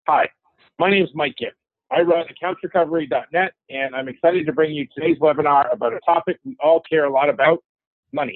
Hi, my name is Mike Gibb. I run accountsrecovery.net, and I'm excited to bring you today's webinar about a topic we all care a lot about, money.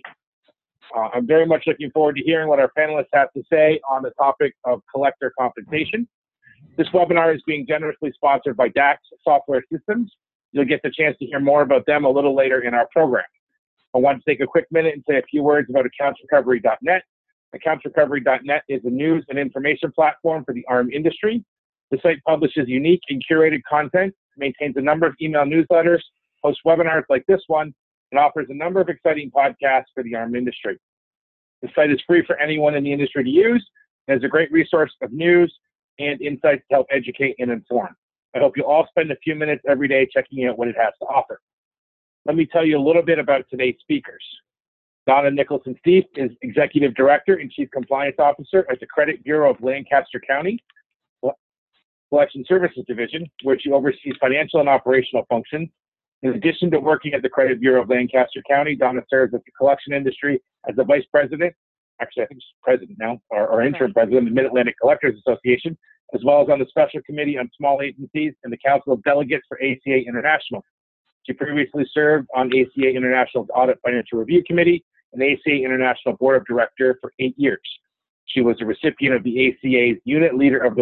I'm very much looking forward to hearing what our panelists have to say on the topic of collector compensation. This webinar is being generously sponsored by DAX Software Systems. You'll get the chance to hear more about them a little later in our program. I want to take a quick minute and say a few words about accountsrecovery.net. Accountsrecovery.net is a news and information platform for the ARM industry. The site publishes unique and curated content, maintains a number of email newsletters, hosts webinars like this one, and offers a number of exciting podcasts for the ARM industry. The site is free for anyone in the industry to use, and is a great resource of news and insights to help educate and inform. I hope you all spend a few minutes every day checking out what it has to offer. Let me tell you a little bit about today's speakers. Donna Nicholson-Steeff is Executive Director and Chief Compliance Officer at the Credit Bureau of Lancaster County Collection Services Division, where she oversees financial and operational functions. In addition to working at the Credit Bureau of Lancaster County, Donna serves at the collection industry as the Vice President, actually I think she's President now, or Interim President of the Mid-Atlantic Collectors Association, as well as on the Special Committee on Small Agencies and the Council of Delegates for ACA International. She previously served on ACA International's Audit Financial Review Committee and ACA International Board of Directors for 8 years. She was a recipient of the ACA's Unit Leader of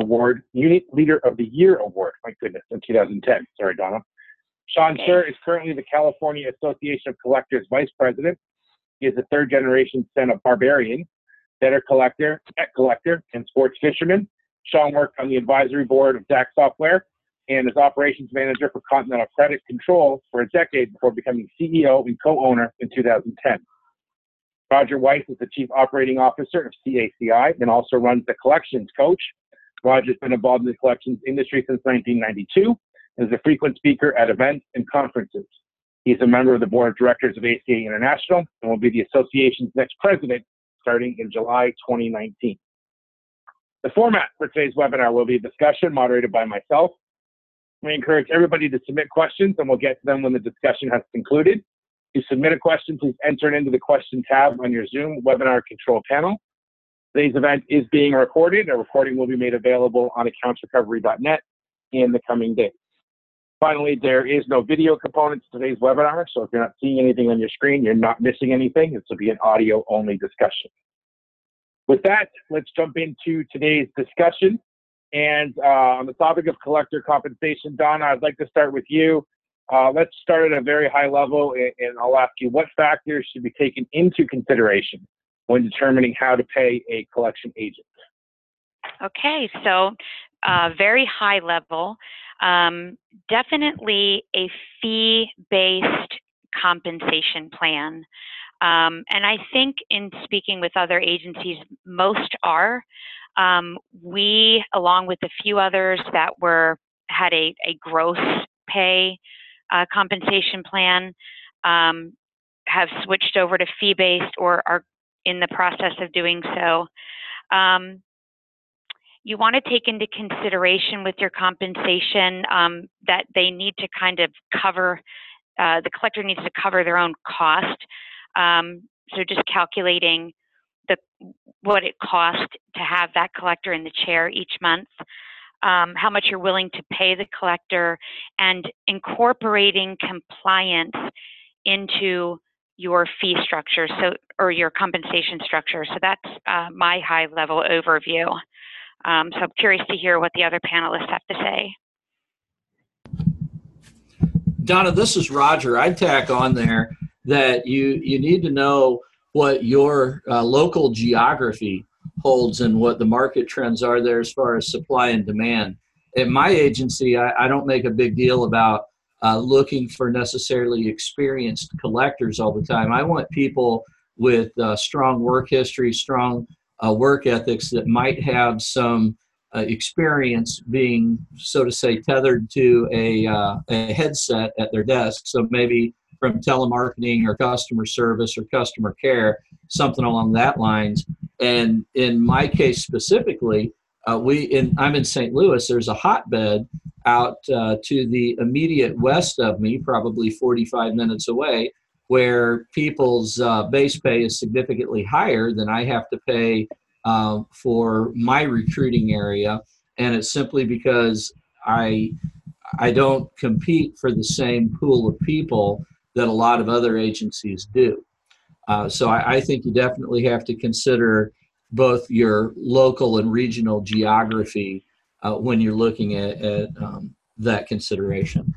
the Year Award, my goodness, in 2010. Sorry, Donna. Sean Sir is currently the California Association of Collectors Vice President. He is a third-generation son of barbarian, debtor collector, debt collector, and sports fisherman. Sean worked on the advisory board of DAX Software and as operations manager for Continental Credit Control for a decade before becoming CEO and co-owner in 2010. Roger Weiss is the Chief Operating Officer of CACI and also runs the Collections Coach. Roger's been involved in the collections industry since 1992 and is a frequent speaker at events and conferences. He's a member of the Board of Directors of ACA International and will be the association's next president starting in July 2019. The format for today's webinar will be a discussion moderated by myself. We encourage everybody to submit questions and we'll get to them when the discussion has concluded. To submit a question, please enter it into the question tab on your Zoom webinar control panel. Today's event is being recorded. A recording will be made available on accountsrecovery.net in the coming days. Finally, there is no video component to today's webinar, so if you're not seeing anything on your screen, you're not missing anything. This will be an audio-only discussion. With that, let's jump into today's discussion. And on the topic of collector compensation, Donna, I'd like to start with you. Let's start at a very high level, and I'll ask you what factors should be taken into consideration when determining how to pay a collection agent? Okay, so very high level, definitely a fee-based compensation plan. And I think in speaking with other agencies, most are. We, along with a few others that had a gross pay compensation plan, have switched over to fee-based or are in the process of doing so. You want to take into consideration with your compensation that they need to kind of cover, the collector needs to cover their own cost. So just calculating what it costs to have that collector in the chair each month, how much you're willing to pay the collector, and incorporating compliance into your fee structure, or your compensation structure. So that's my high-level overview. So I'm curious to hear what the other panelists have to say. Donna, this is Roger. I'd tack on there that you need to know what your local geography holds and what the market trends are there as far as supply and demand. At my agency, I don't make a big deal about looking for necessarily experienced collectors all the time. I want people with strong work history, strong work ethics that might have some experience being, so to say, tethered to a headset at their desk. So maybe from telemarketing or customer service or customer care, something along that lines. And in my case specifically, I'm in St. Louis. There's a hotbed out to the immediate west of me, probably 45 minutes away, where people's base pay is significantly higher than I have to pay for my recruiting area. and it's simply because I don't compete for the same pool of people that a lot of other agencies do. So I think you definitely have to consider both your local and regional geography when you're looking at that consideration.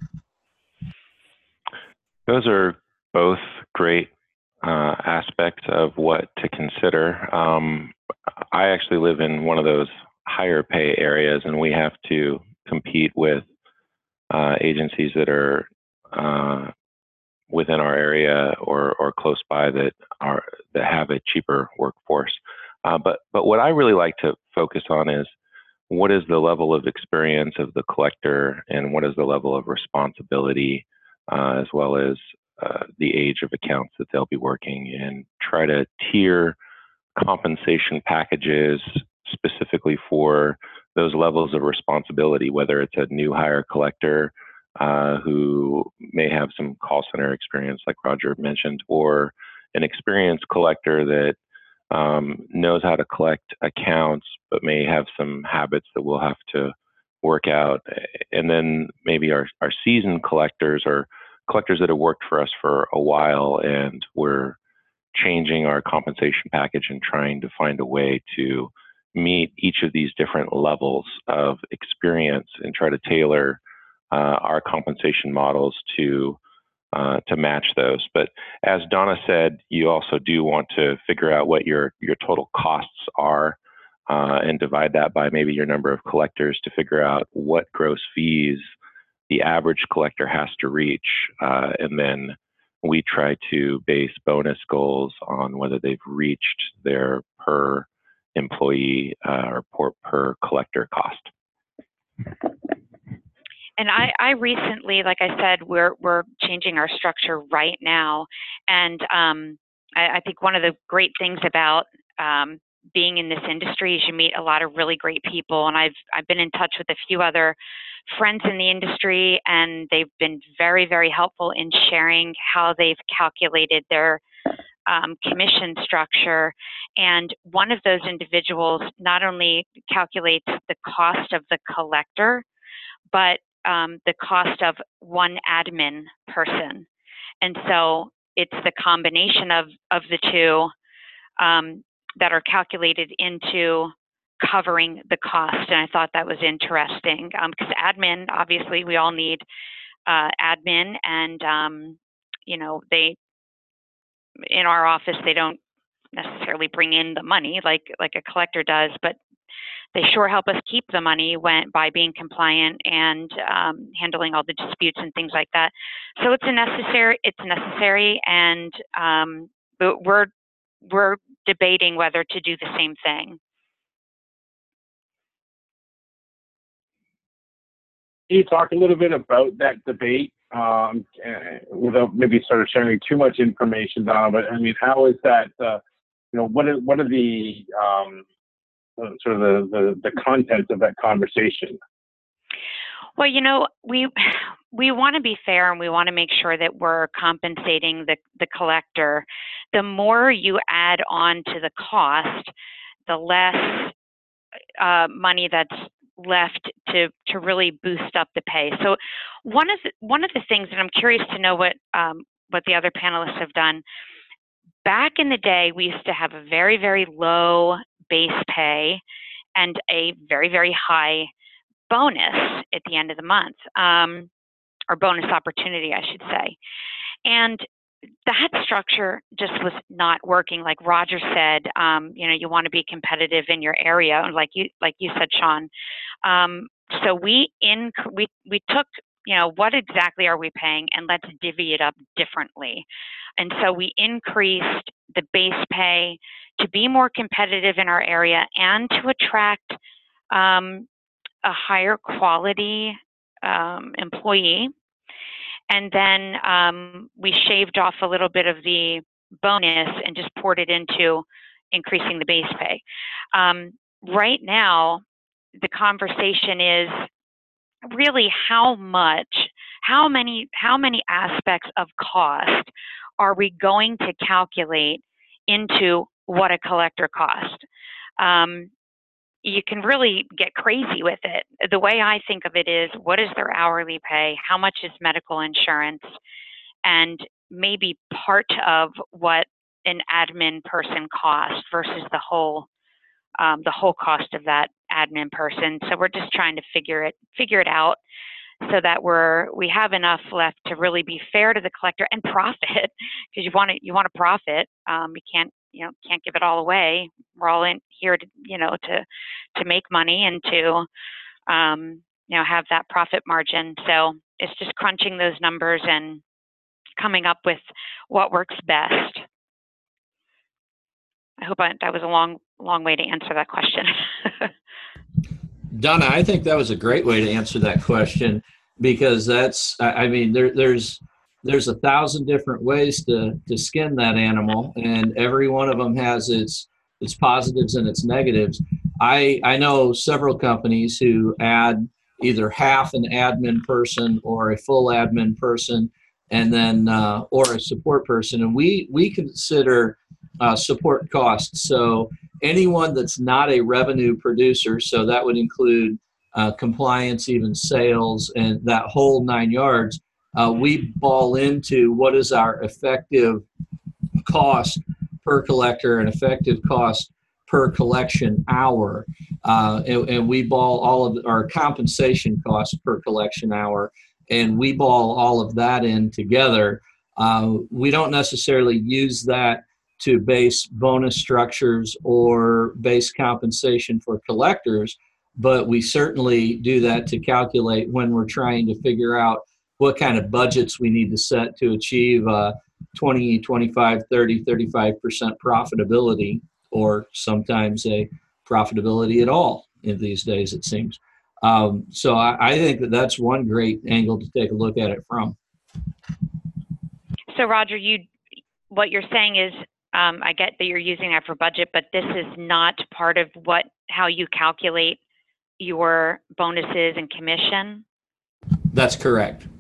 Those are both great aspects of what to consider. I actually live in one of those higher pay areas, and we have to compete with agencies that are within our area or close by that have a cheaper workforce. But what I really like to focus on is what is the level of experience of the collector, and what is the level of responsibility, as well as the age of accounts that they'll be working, and try to tier compensation packages specifically for those levels of responsibility, whether it's a new hire collector who may have some call center experience, like Roger mentioned, or an experienced collector that knows how to collect accounts, but may have some habits that we'll have to work out. And then maybe our seasoned collectors, or collectors that have worked for us for a while, and we're changing our compensation package and trying to find a way to meet each of these different levels of experience and try to tailor our compensation models to match those. But as Donna said, you also do want to figure out what your total costs are and divide that by maybe your number of collectors to figure out what gross fees the average collector has to reach. And then we try to base bonus goals on whether they've reached their per employee or per collector cost. And I recently, like I said, we're changing our structure right now, and I think one of the great things about being in this industry is you meet a lot of really great people, and I've been in touch with a few other friends in the industry, and they've been very, very helpful in sharing how they've calculated their commission structure. And one of those individuals not only calculates the cost of the collector, but the cost of one admin person. And so it's the combination of the two that are calculated into covering the cost. And I thought that was interesting because admin, obviously we all need admin, and you know, they, in our office, they don't necessarily bring in the money like a collector does, but they sure help us keep the money by being compliant and handling all the disputes and things like that. So it's necessary, and but we're debating whether to do the same thing. Can you talk a little bit about that debate without maybe sort of sharing too much information, Donna? But I mean, how is that? You know, what are the sort of the content of that conversation? Well, you know, we want to be fair, and we want to make sure that we're compensating the collector. The more you add on to the cost, the less money that's left to really boost up the pay. So one of the things, and I'm curious to know what the other panelists have done. Back in the day, we used to have a very, very low base pay and a very, very high bonus at the end of the month, or bonus opportunity, I should say. And that structure just was not working. Like Roger said, you know, you want to be competitive in your area, and like you said, Sean. So we took, you know, what exactly are we paying, and let's divvy it up differently. And so we increased the base pay to be more competitive in our area and to attract a higher quality employee. And then we shaved off a little bit of the bonus and just poured it into increasing the base pay. Right now, the conversation is really how many aspects of cost are we going to calculate into what a collector cost? you can really get crazy with it. The way I think of it is, what is their hourly pay? How much is medical insurance? And maybe part of what an admin person costs versus the whole cost of that admin person. So we're just trying to figure it out so that we have enough left to really be fair to the collector and profit, because you want to profit. You can't give it all away. We're all in here to make money and to have that profit margin. So it's just crunching those numbers and coming up with what works best. I hope that was a long way to answer that question. Donna, I think that was a great way to answer that question, because there's 1,000 different ways to skin that animal, and every one of them has its positives and its negatives. I know several companies who add either half an admin person or a full admin person, and then or a support person, and we consider support costs. So anyone that's not a revenue producer, so that would include compliance, even sales, and that whole 9 yards, we ball into what is our effective cost per collector and effective cost per collection hour. And we ball all of our compensation costs per collection hour, and we ball all of that in together. We don't necessarily use that to base bonus structures or base compensation for collectors, but we certainly do that to calculate when we're trying to figure out what kind of budgets we need to set to achieve 20, 25, 30, 35% profitability, or sometimes a profitability at all in these days, it seems. So I think that's one great angle to take a look at it from. So Roger, what you're saying is, I get that you're using that for budget, but this is not part of how you calculate your bonuses and commission? That's correct.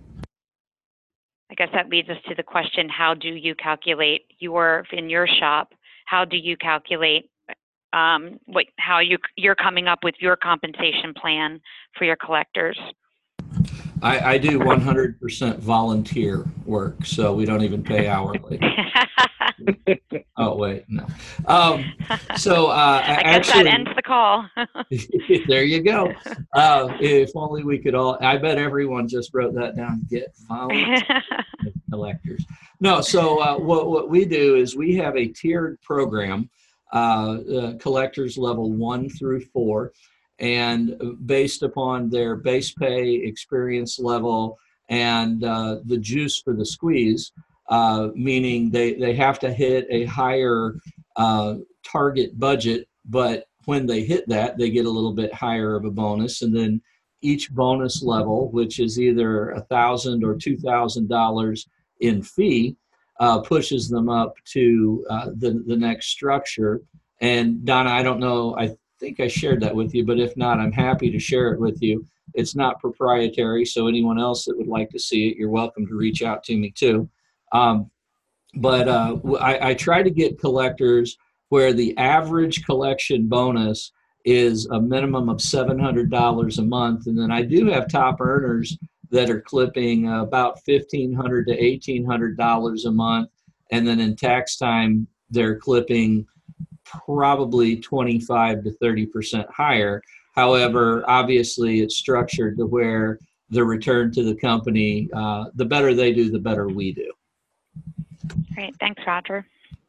I guess that leads us to the question, how do you calculate in your shop, how do you calculate how you're coming up with your compensation plan for your collectors? I do 100% volunteer work, so we don't even pay hourly. Oh, wait, no. I guess that ends the call. There you go. If only we could all, I bet everyone just wrote that down, get volunteer collectors. No, so what we do is we have a tiered program, collectors level 1 through 4, and based upon their base pay, experience level, and the juice for the squeeze, meaning they have to hit a higher target budget, but when they hit that, they get a little bit higher of a bonus. And then each bonus level, which is either $1,000 or $2,000 in fee, pushes them up to the next structure. And Donna, I don't know, I think I shared that with you, but if not, I'm happy to share it with you. It's not proprietary, so anyone else that would like to see it, you're welcome to reach out to me too. But I try to get collectors where the average collection bonus is a minimum of $700 a month. And then I do have top earners that are clipping about $1,500 to $1,800 a month. And then in tax time, they're clipping probably 25 to 30% higher. However, obviously it's structured to where the return to the company, the better they do, the better we do. Great. Thanks, Roger.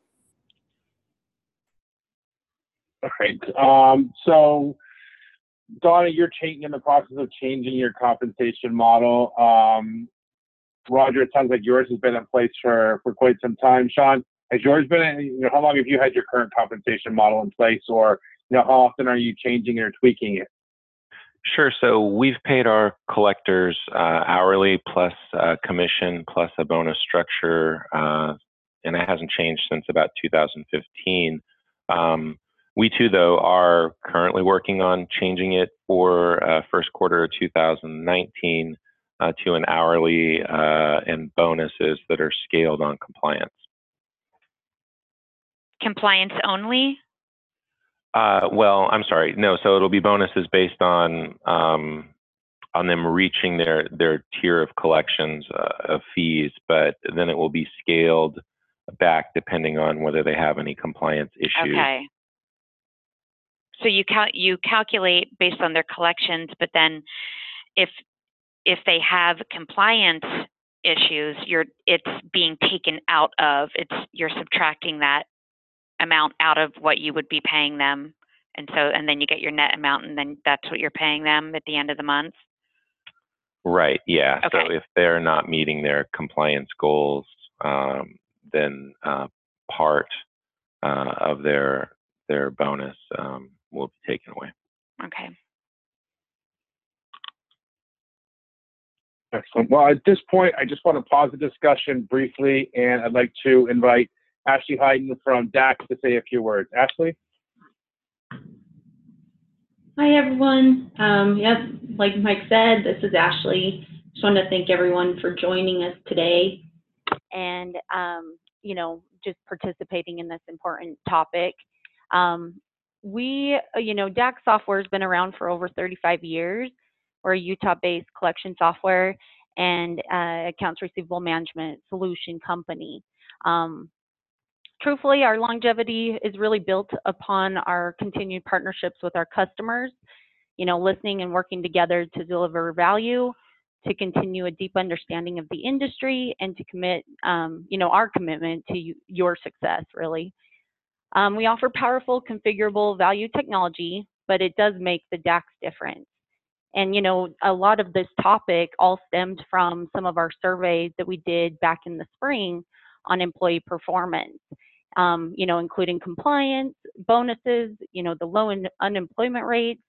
All right. So, Donna, you're in the process of changing your compensation model. Roger, it sounds like yours has been in place for quite some time. Sean, has yours been, how long have you had your current compensation model in place, or, how often are you changing or tweaking it? Sure. So we've paid our collectors hourly plus commission plus a bonus structure, and it hasn't changed since about 2015. We too, though, are currently working on changing it for first quarter of 2019 to an hourly and bonuses that are scaled on compliance. Compliance only? Well, I'm sorry. No, so it'll be bonuses based on them reaching their tier of collections of fees, but then it will be scaled back depending on whether they have any compliance issues. Okay. So you calculate based on their collections, but then if they have compliance issues, it's being taken out of you're subtracting that amount out of what you would be paying them, and then you get your net amount, and then that's what you're paying them at the end of the month. Right. Yeah. Okay. So if they're not meeting their compliance goals, then part of their bonus will be taken away. Okay. Excellent. Well, at this point, I just want to pause the discussion briefly, and I'd like to invite Ashley Hayden from DAX to say a few words. Ashley? Hi, everyone. Like Mike said, this is Ashley. Just want to thank everyone for joining us today and, just participating in this important topic. DAX software has been around for over 35 years. We're a Utah-based collection software and accounts receivable management solution company. Truthfully, our longevity is really built upon our continued partnerships with our customers, listening and working together to deliver value, to continue a deep understanding of the industry, and to commit, our commitment to your success, really. We offer powerful, configurable value technology, but it does make the DAX different. And, a lot of this topic all stemmed from some of our surveys that we did back in the spring on employee performance, including compliance, bonuses, the low unemployment rates,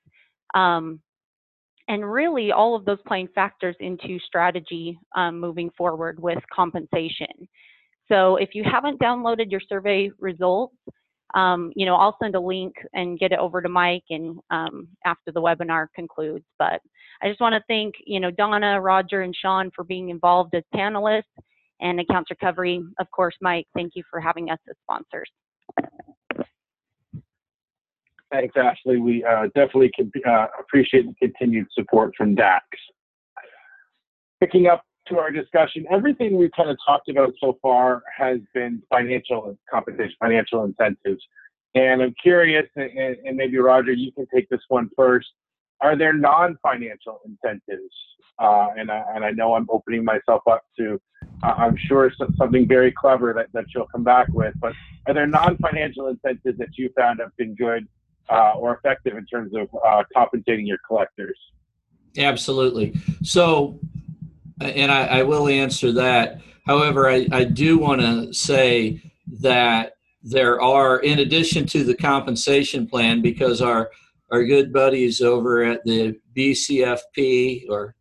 and really all of those playing factors into strategy moving forward with compensation. So if you haven't downloaded your survey results, I'll send a link and get it over to Mike and after the webinar concludes. But I just want to thank, Donna, Roger, and Sean for being involved as panelists, and Accounts Recovery. Of course, Mike, thank you for having us as sponsors. Thanks, Ashley. We definitely appreciate the continued support from DAX. Picking up to our discussion, everything we've kind of talked about so far has been financial compensation, financial incentives. And I'm curious, and maybe Roger, you can take this one first. Are there non-financial incentives? And I know I'm opening myself up to, I'm sure, something very clever that you'll come back with. But are there non-financial incentives that you found have been good or effective in terms of compensating your collectors? Absolutely. So, and I will answer that. However, I do want to say that there are, in addition to the compensation plan, because our good buddies over at the BCFP or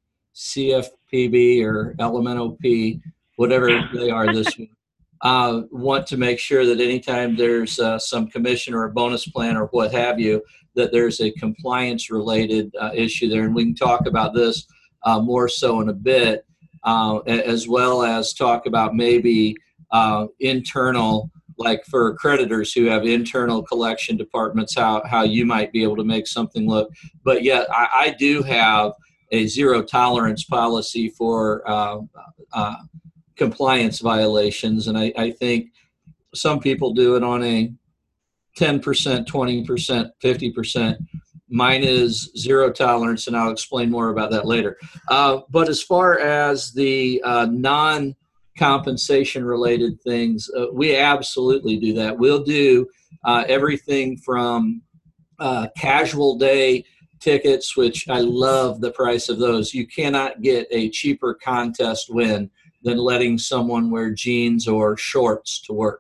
CFPB or LMNOP, whatever they are this week, want to make sure that anytime there's some commission or a bonus plan or what have you, that there's a compliance-related issue there. And we can talk about this more so in a bit, as well as talk about maybe internal, like for creditors who have internal collection departments, how you might be able to make something look. But yet I do have a zero tolerance policy for compliance violations. And I think some people do it on a 10%, 20%, 50%. Mine is zero tolerance, and I'll explain more about that later. But as far as the non-compensation related things, we absolutely do that. We'll do everything from casual day tickets, which I love the price of those. You cannot get a cheaper contest win than letting someone wear jeans or shorts to work.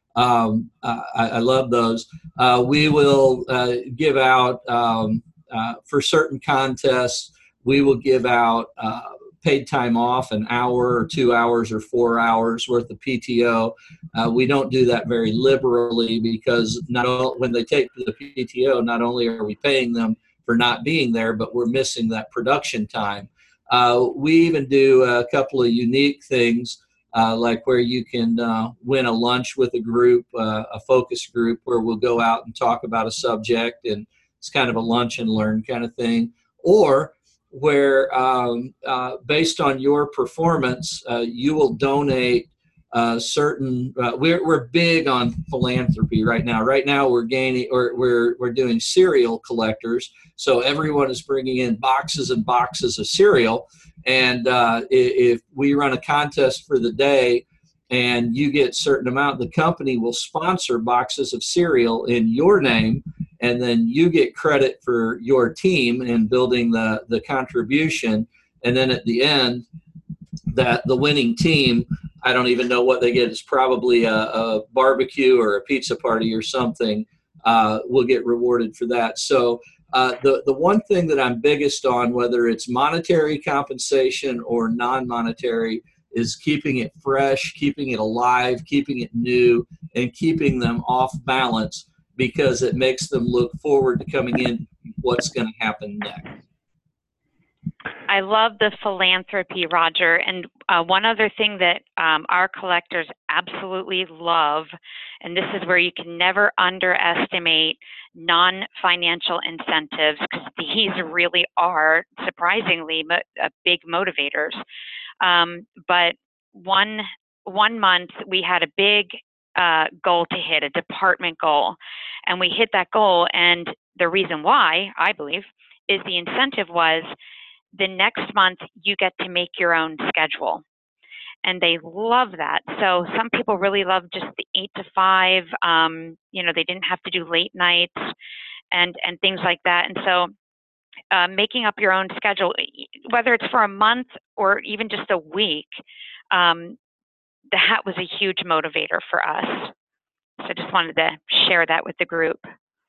I love those. We will give out, for certain contests, we will give out paid time off, an hour or 2 hours or 4 hours worth of PTO. We don't do that very liberally because when they take the PTO, not only are we paying them for not being there, but we're missing that production time. We even do a couple of unique things. like where you can win a lunch with a group, a focus group, where we'll go out and talk about a subject, and it's kind of a lunch and learn kind of thing. Or where, based on your performance, you will donate certain. We're big on philanthropy right now. Right now, we're doing cereal collectors. So everyone is bringing in boxes and boxes of cereal, and if we run a contest for the day, and you get a certain amount, the company will sponsor boxes of cereal in your name, and then you get credit for your team in building the contribution. And then at the end, that the winning team, I don't even know what they get. It's probably a barbecue or a pizza party or something. Will get rewarded for that. So the one thing that I'm biggest on, whether it's monetary compensation or non-monetary, is keeping it fresh, keeping it alive, keeping it new, and keeping them off balance, because it makes them look forward to coming in what's going to happen next. I love the philanthropy, Roger. And one other thing that our collectors absolutely love, and this is where you can never underestimate non-financial incentives, because these really are surprisingly big motivators. But one month we had a big goal to hit, a department goal, and we hit that goal. And the reason why, I believe, is the incentive was the next month you get to make your own schedule. And they love that. So some people really love just the 8 to 5. They didn't have to do late nights and things like that. And so making up your own schedule, whether it's for a month or even just a week, that was a huge motivator for us. So I just wanted to share that with the group.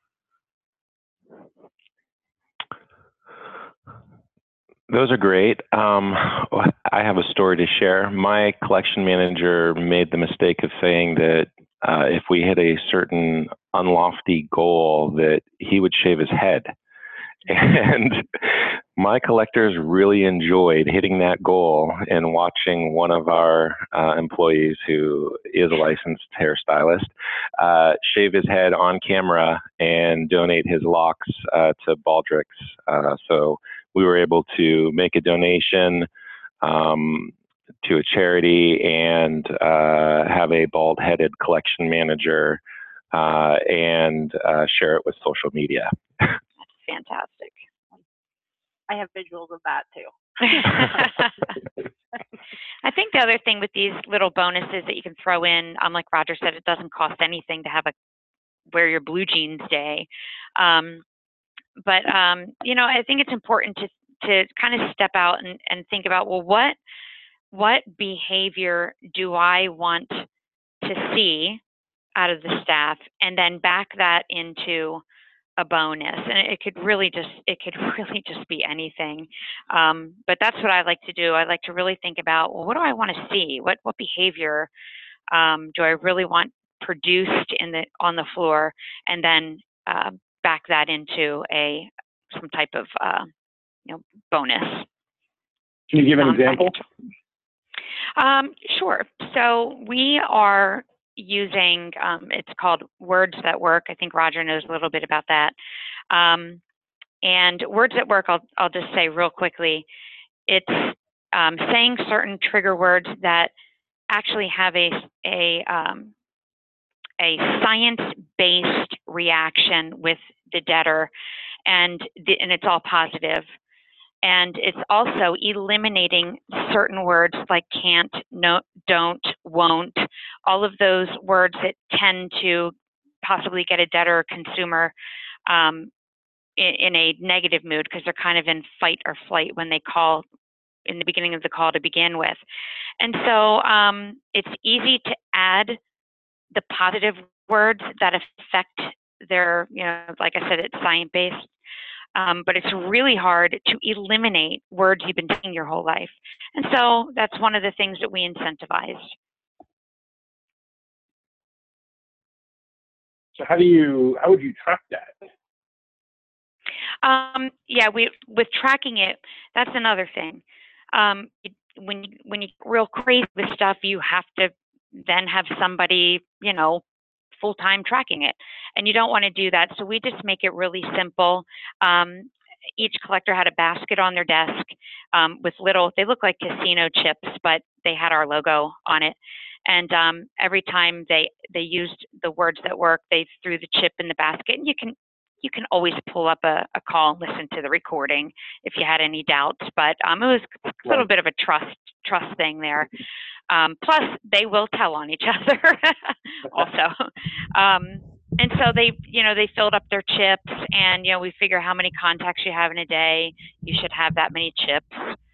Those are great. I have a story to share. My collection manager made the mistake of saying that if we hit a certain unlofty goal, that he would shave his head. And my collectors really enjoyed hitting that goal and watching one of our employees, who is a licensed hairstylist, shave his head on camera and donate his locks to Baldric's. So we were able to make a donation to a charity and have a bald-headed collection manager and share it with social media. That's fantastic. I have visuals of that too. I think the other thing with these little bonuses that you can throw in, like Roger said, it doesn't cost anything to have a wear your blue jeans day. But I think it's important to kind of step out and think about, well, what behavior do I want to see out of the staff, and then back that into a bonus. And it could really just be anything. But that's what I like to do. I like to really think about, well, what do I want to see? What behavior do I really want produced on the floor, and then back that into some type of bonus. Can you give an example? Sure. So we are using, it's called Words That Work. I think Roger knows a little bit about that. And Words That Work, I'll just say real quickly, it's saying certain trigger words that actually have a science-based reaction with the debtor, and it's all positive. And it's also eliminating certain words like can't, no, don't, won't, all of those words that tend to possibly get a debtor or consumer in a negative mood, because they're kind of in fight or flight when they call in the beginning of the call to begin with. And so it's easy to add the positive words that affect their, like I said, it's science-based. But it's really hard to eliminate words you've been saying your whole life. And so that's one of the things that we incentivized. So how would you track that? With tracking it, that's another thing. when you get real crazy with stuff, you have to then have somebody, full-time tracking it. And you don't want to do that. So we just make it really simple. Each collector had a basket on their desk with they look like casino chips, but they had our logo on it. And every time they used the words that work, they threw the chip in the basket. And you can always pull up a call and listen to the recording if you had any doubts. But it was a little bit of a trust thing there. Plus, they will tell on each other also. And so they filled up their chips, and we figure how many contacts you have in a day. You should have that many chips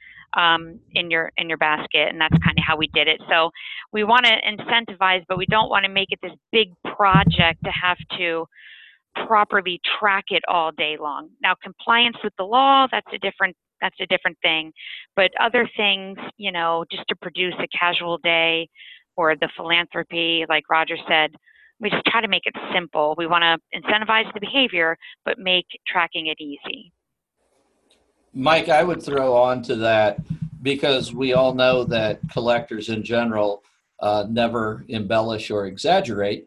in your basket, and that's kind of how we did it. So we want to incentivize, but we don't want to make it this big project to have to properly track it all day long. Now, compliance with the law, that's a different thing. But other things, just to produce a casual day or the philanthropy, like Roger said, we just try to make it simple. We want to incentivize the behavior, but make tracking it easy. Mike, I would throw on to that, because we all know that collectors in general never embellish or exaggerate.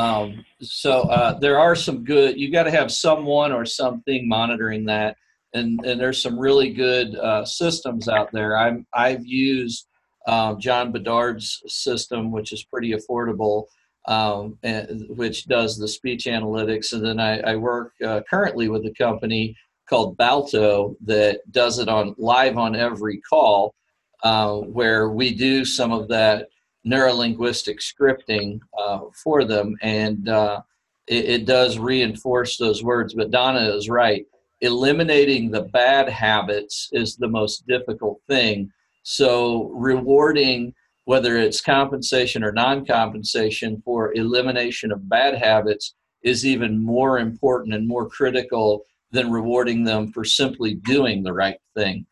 So there are some good, you got to have someone or something monitoring that. And there's some really good systems out there. I've used John Bedard's system, which is pretty affordable, and which does the speech analytics. And then I work currently with a company called Balto that does it live on every call, where we do some of that neurolinguistic scripting for them, and it does reinforce those words. But Donna is right. Eliminating the bad habits is the most difficult thing. So rewarding, whether it's compensation or non-compensation for elimination of bad habits, is even more important and more critical than rewarding them for simply doing the right thing.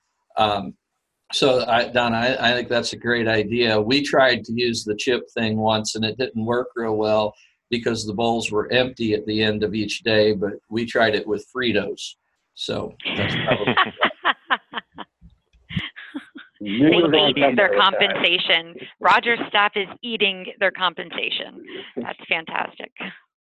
So Donna, I think that's a great idea. We tried to use the chip thing once, and it didn't work real well because the bowls were empty at the end of each day, but we tried it with Fritos. So that's probably they eat their compensation. Roger's staff is eating their compensation. That's fantastic.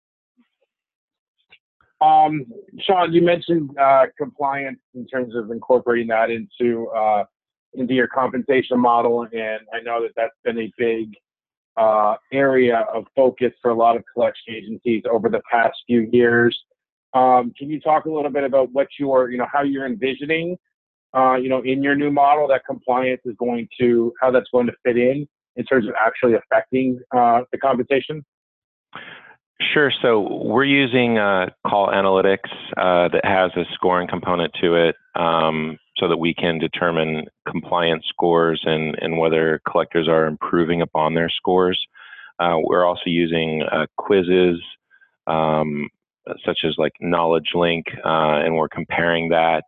Sean, you mentioned compliance in terms of incorporating that into your compensation model, and I know that that's been a big area of focus for a lot of collection agencies over the past few years. Can you talk a little bit about what how you're envisioning, in your new model, that compliance is how that's going to fit in terms of actually affecting the compensation? Sure. So we're using call analytics that has a scoring component to it, so that we can determine compliance scores and whether collectors are improving upon their scores. We're also using quizzes, such as like Knowledge Link, and we're comparing that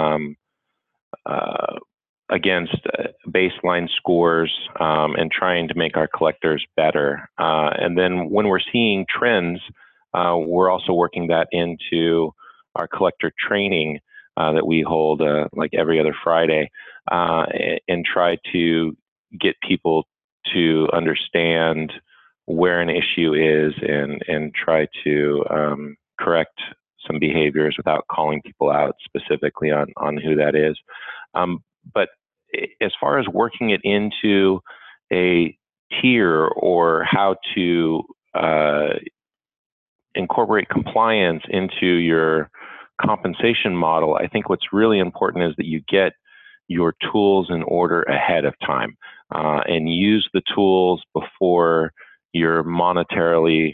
against baseline scores, and trying to make our collectors better. And then when we're seeing trends, we're also working that into our collector training that we hold like every other Friday, and try to get people to understand where an issue is and try to correct some behaviors without calling people out specifically on who that is. But as far as working it into a tier or how to incorporate compliance into your compensation model, I think what's really important is that you get your tools in order ahead of time, and use the tools before you're monetarily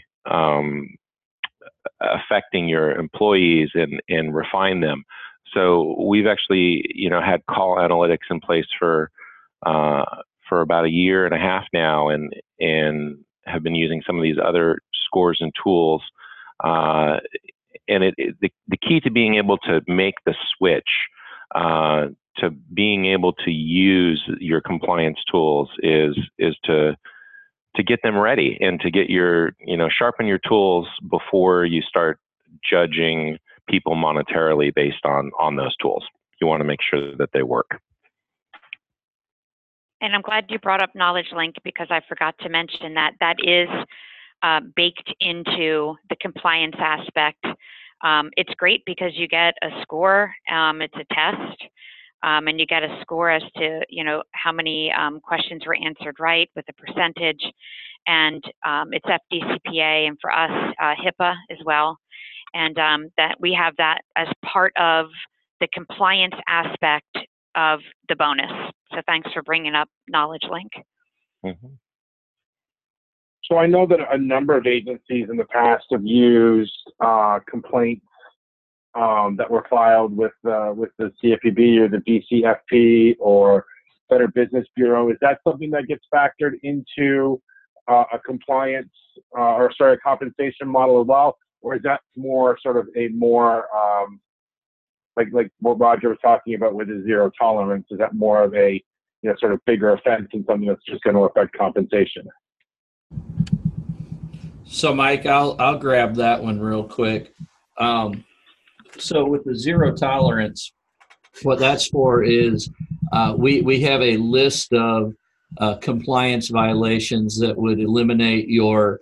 affecting your employees and refine them. So we've actually, had call analytics in place for about a year and a half now, and have been using some of these other scores and tools. And the key to being able to make the switch to being able to use your compliance tools is to get them ready and to get sharpen your tools before you start judging people monetarily based on those tools. You want to make sure that they work. And I'm glad you brought up Knowledge Link because I forgot to mention that that is baked into the compliance aspect. It's great because you get a score. It's a test, and you get a score as to how many questions were answered right with a percentage, and it's FDCPA and for us HIPAA as well, and that we have that as part of the compliance aspect of the bonus. So thanks for bringing up Knowledge Link. Mm-hmm. So I know that a number of agencies in the past have used complaints that were filed with the CFPB or the BCFP or Better Business Bureau. Is that something that gets factored into a compliance a compensation model as well, or is that more sort of a more like what Roger was talking about with the zero tolerance? Is that more of a sort of bigger offense and something that's just going to affect compensation? So, Mike, I'll grab that one real quick. So with the zero tolerance, what that's for is we have a list of compliance violations that would eliminate your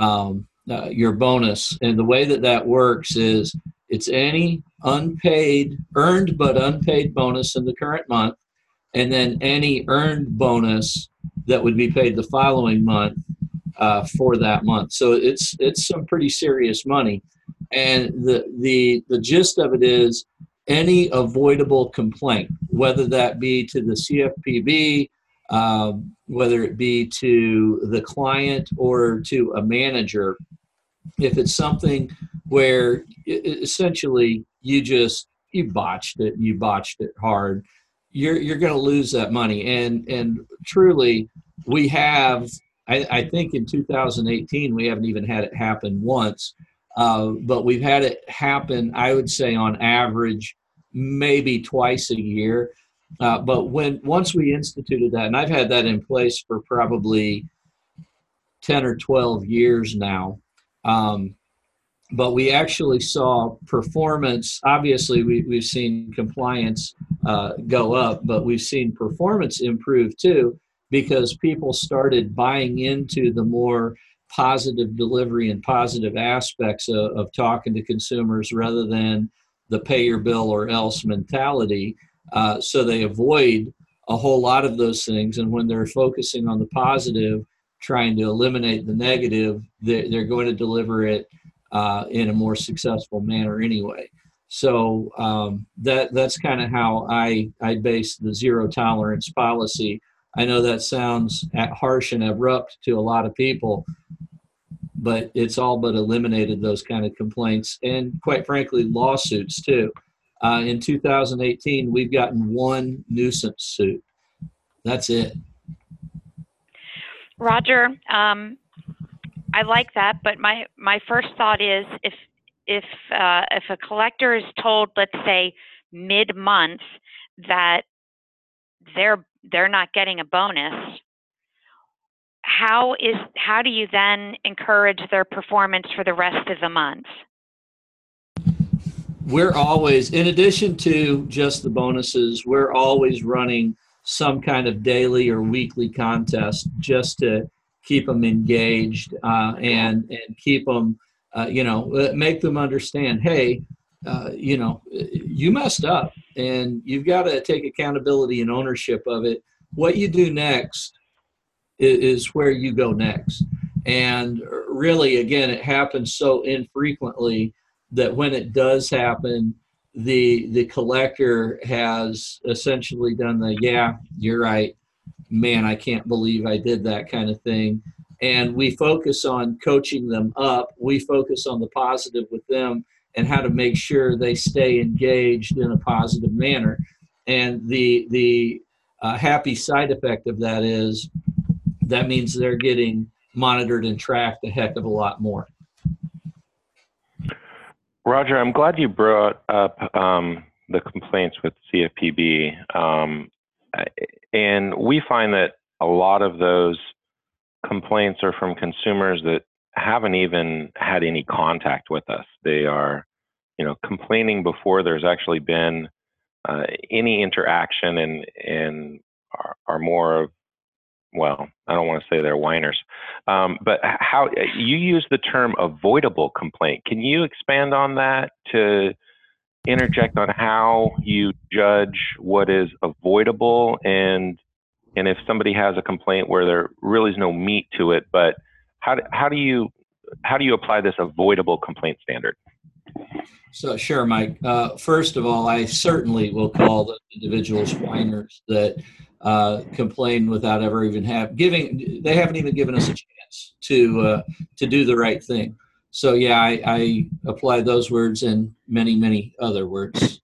bonus. And the way that works is it's any earned but unpaid bonus in the current month, and then any earned bonus that would be paid the following month for that month. So it's some pretty serious money. And the gist of it is any avoidable complaint, whether that be to the CFPB, whether it be to the client or to a manager, if it's something where essentially you botched it hard, you're going to lose that money. And truly, we have, I think in 2018, we haven't even had it happen once. But we've had it happen, I would say, on average, maybe twice a year. But once we instituted that, and I've had that in place for probably 10 or 12 years now, but we actually saw performance. Obviously, we've seen compliance go up, but we've seen performance improve too, because people started buying into the more positive delivery and positive aspects of talking to consumers rather than the pay your bill or else mentality. So they avoid a whole lot of those things. And when they're focusing on the positive, trying to eliminate the negative, they're going to deliver it in a more successful manner anyway. So that's kind of how I base the zero tolerance policy. I know that sounds harsh and abrupt to a lot of people, but it's all but eliminated those kind of complaints and, quite frankly, lawsuits too. In 2018, we've gotten one nuisance suit. That's it. Roger, I like that, but my first thought is if a collector is told, let's say mid-month, that they're not getting a bonus, how do you then encourage their performance for the rest of the month? We're always, in addition to just the bonuses, we're always running some kind of daily or weekly contest just to keep them engaged and keep them, make them understand, hey, you messed up and you've got to take accountability and ownership of it. What you do next is where you go next. And really, again, it happens so infrequently that when it does happen, the collector has essentially done the, yeah, you're right, man, I can't believe I did that kind of thing. And we focus on coaching them up. We focus on the positive with them and how to make sure they stay engaged in a positive manner. And the happy side effect of that is that means they're getting monitored and tracked a heck of a lot more. Roger, I'm glad you brought up the complaints with CFPB. And we find that a lot of those complaints are from consumers that haven't even had any contact with us. They are, complaining before there's actually been any interaction and are more of well, I don't want to say they're whiners, but how you use the term avoidable complaint. Can you expand on that to interject on how you judge what is avoidable, and if somebody has a complaint where there really is no meat to it, but how do you apply this avoidable complaint standard? So sure, Mike. First of all, I certainly will call the individuals whiners that complain without ever even they haven't even given us a chance to do the right thing. So yeah, I apply those words and many, many other words.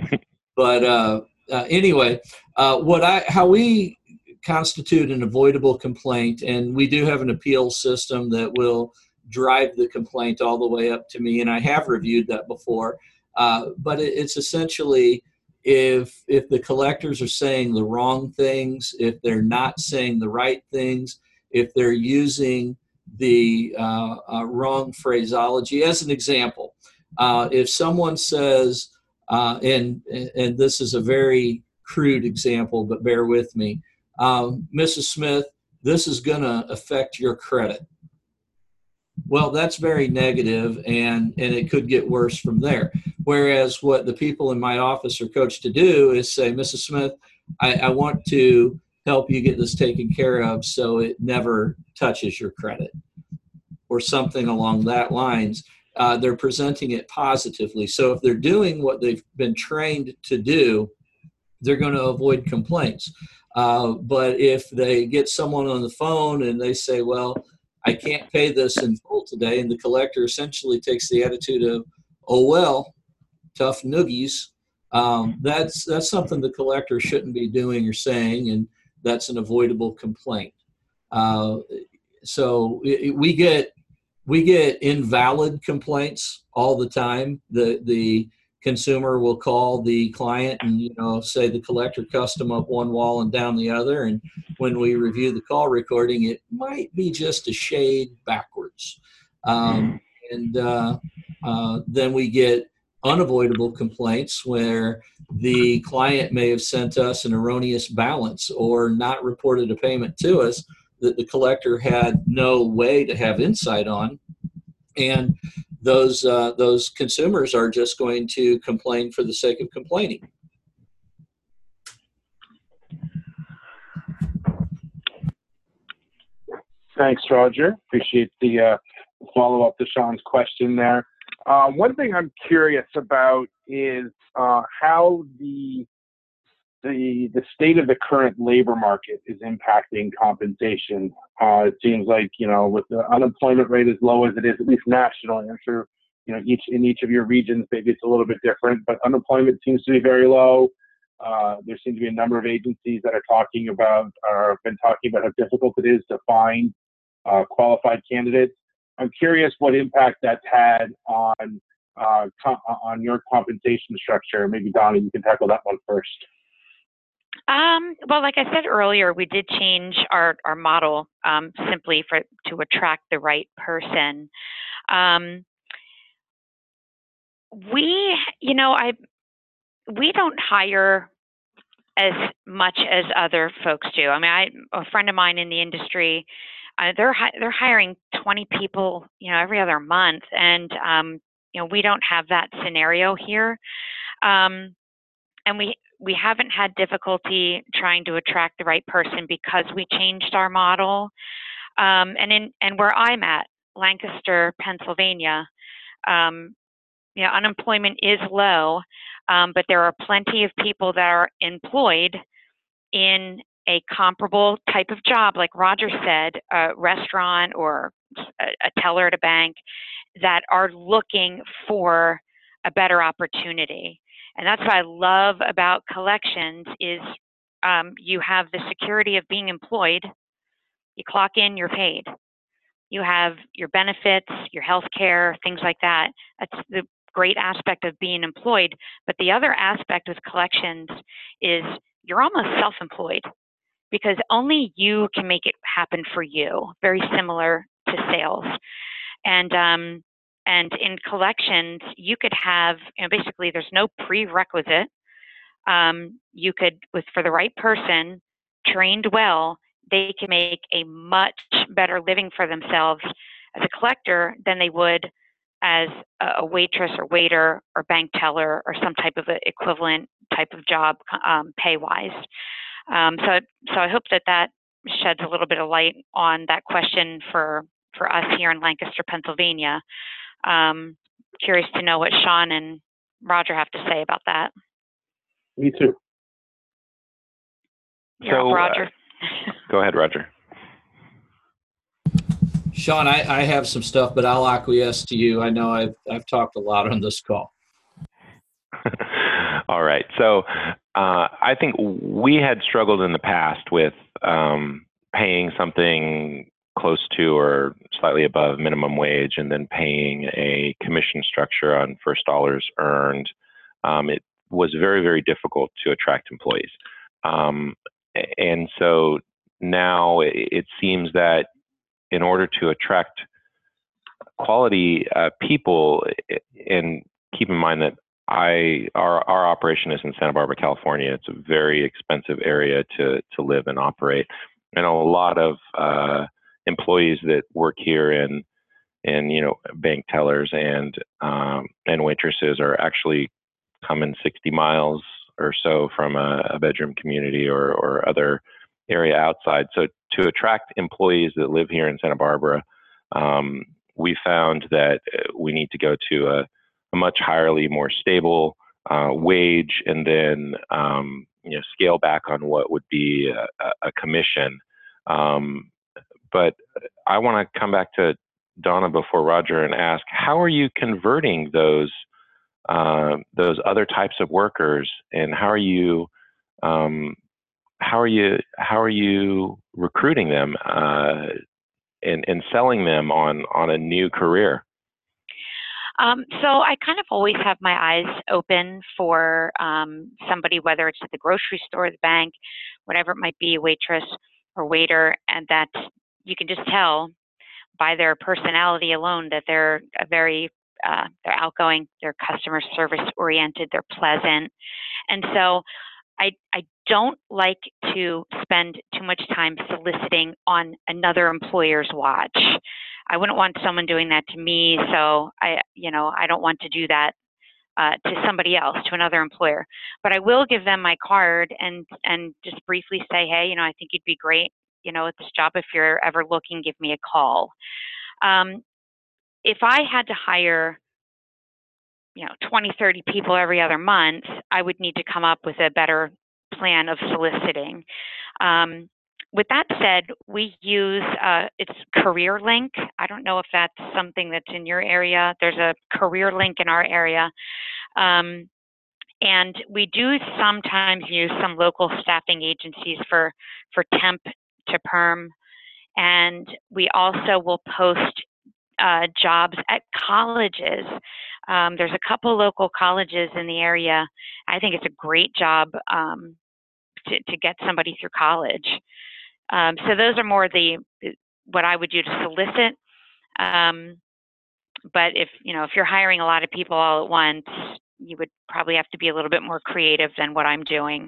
But anyway, how we constitute an avoidable complaint, and we do have an appeals system that will drive the complaint all the way up to me, and I have reviewed that before. But it's essentially if the collectors are saying the wrong things, if they're not saying the right things, if they're using the wrong phraseology. As an example, if someone says, and this is a very crude example, but bear with me, Mrs. Smith, this is going to affect your credit. Well, that's very negative, and it could get worse from there. Whereas what the people in my office are coached to do is say, Mrs. Smith, I want to help you get this taken care of so it never touches your credit, or something along that lines. They're presenting it positively. So if they're doing what they've been trained to do, they're going to avoid complaints. But if they get someone on the phone and they say, well, I can't pay this in full today, and the collector essentially takes the attitude of, oh, well, tough noogies, that's something the collector shouldn't be doing or saying, and that's an avoidable complaint. So we get invalid complaints all the time. The consumer will call the client and say the collector cussed them up one wall and down the other, and when we review the call recording, it might be just a shade backwards. And then we get unavoidable complaints where the client may have sent us an erroneous balance or not reported a payment to us that the collector had no way to have insight on. And those consumers are just going to complain for the sake of complaining. Thanks, Roger. Appreciate the follow-up to Sean's question there. One thing I'm curious about is how the state of the current labor market is impacting compensation. It seems like, with the unemployment rate as low as it is, at least nationally, I'm sure, in each of your regions, maybe it's a little bit different, but unemployment seems to be very low. There seem to be a number of agencies that are talking about, or have been talking about how difficult it is to find qualified candidates. I'm curious what impact that's had on your compensation structure. Maybe Donna, you can tackle that one first. Well, like I said earlier, we did change our model simply to attract the right person. We don't hire as much as other folks do. I mean, a friend of mine in the industry, they're hiring 20 people, every other month, and we don't have that scenario here, and we haven't had difficulty trying to attract the right person because we changed our model. And where I'm at, Lancaster, Pennsylvania, unemployment is low, but there are plenty of people that are employed in a comparable type of job, like Roger said, a restaurant or a teller at a bank, that are looking for a better opportunity. And that's what I love about collections is you have the security of being employed. You clock in, you're paid. You have your benefits, your health care, things like that. That's the great aspect of being employed. But the other aspect with collections is you're almost self-employed because only you can make it happen for you, very similar to sales. And in collections, you could have, basically there's no prerequisite. You could, for the right person, trained well, they can make a much better living for themselves as a collector than they would as a waitress or waiter or bank teller or some type of equivalent type of job pay-wise. So I hope that sheds a little bit of light on that question for us here in Lancaster, Pennsylvania. Curious to know what Sean and Roger have to say about that. Me too. You're up, Roger. Go ahead, Roger. Sean, I have some stuff, but I'll acquiesce to you. I know I've talked a lot on this call. All right. So I think we had struggled in the past with paying something close to or slightly above minimum wage and then paying a commission structure on first dollars earned. It was very, very difficult to attract employees. And so now it seems that in order to attract quality people, and keep in mind that our operation is in Santa Barbara, California. It's a very expensive area to live and operate, and a lot of employees that work here in bank tellers and waitresses are actually coming 60 miles or so from a bedroom community or other area outside. So to attract employees that live here in Santa Barbara, we found that we need to go to a much higherly more stable wage, and then scale back on what would be a commission. But I want to come back to Donna before Roger and ask, how are you converting those other types of workers, and how are you recruiting them and selling them on a new career? So I kind of always have my eyes open for somebody, whether it's at the grocery store, the bank, whatever it might be, waitress or waiter, and that you can just tell by their personality alone that they're they're outgoing, they're customer service oriented, they're pleasant. And so I don't like to spend too much time soliciting on another employer's watch. I wouldn't want someone doing that to me, so I don't want to do that to somebody else, to another employer. But I will give them my card and just briefly say, hey, I think you'd be great, at this job. If you're ever looking, give me a call. If I had to hire 20, 30 people every other month, I would need to come up with a better plan of soliciting. With that said, we use, it's CareerLink. I don't know if that's something that's in your area. There's a CareerLink in our area. And we do sometimes use some local staffing agencies for temp to perm. And we also will post jobs at colleges. There's a couple local colleges in the area. I think it's a great job to get somebody through college. So those are more what I would do to solicit. But if you're hiring a lot of people all at once, you would probably have to be a little bit more creative than what I'm doing.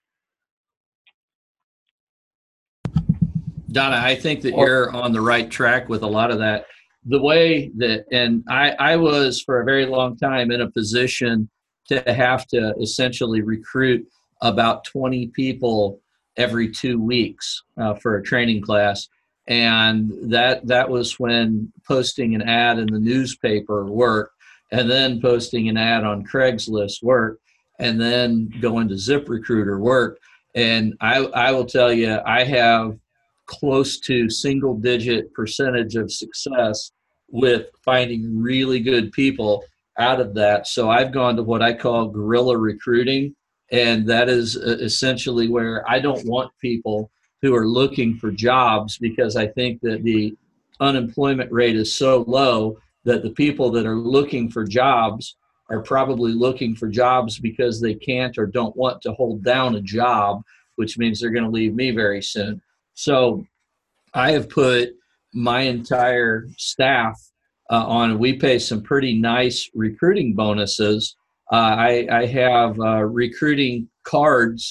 Donna, I think that you're on the right track with a lot of that. The way that, and I was for a very long time in a position to have to essentially recruit about 20 people every 2 weeks for a training class. And that was when posting an ad in the newspaper worked, and then posting an ad on Craigslist worked, and then going to ZipRecruiter worked. And I will tell you, I have close to single-digit percentage of success with finding really good people out of that. So I've gone to what I call guerrilla recruiting, and that is essentially where I don't want people who are looking for jobs, because I think that the unemployment rate is so low that the people that are looking for jobs are probably looking for jobs because they can't or don't want to hold down a job, which means they're going to leave me very soon. So I have put my entire staff on, we pay some pretty nice recruiting bonuses. I have recruiting cards